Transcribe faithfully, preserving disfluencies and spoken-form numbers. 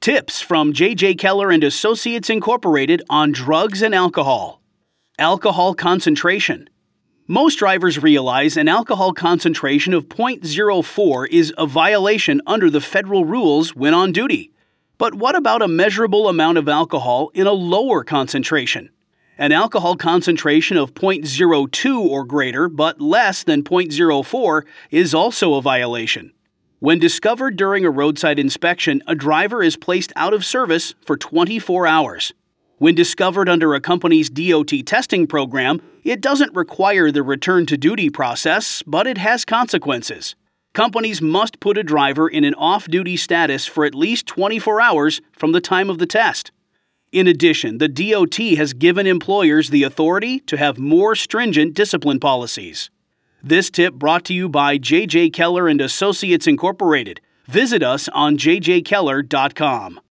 Tips from J J. Keller and Associates Incorporated on drugs and alcohol. Alcohol concentration. Most drivers realize an alcohol concentration of zero point zero four is a violation under the federal rules when on duty. But what about a measurable amount of alcohol in a lower concentration? An alcohol concentration of zero point zero two or greater but less than zero point zero four is also a violation. When discovered during a roadside inspection, a driver is placed out of service for twenty-four hours. When discovered under a company's D O T testing program, it doesn't require the return to duty process, but it has consequences. Companies must put a driver in an off-duty status for at least twenty-four hours from the time of the test. In addition, the D O T has given employers the authority to have more stringent discipline policies. This tip brought to you by J J. Keller and Associates Incorporated. Visit us on j j keller dot com.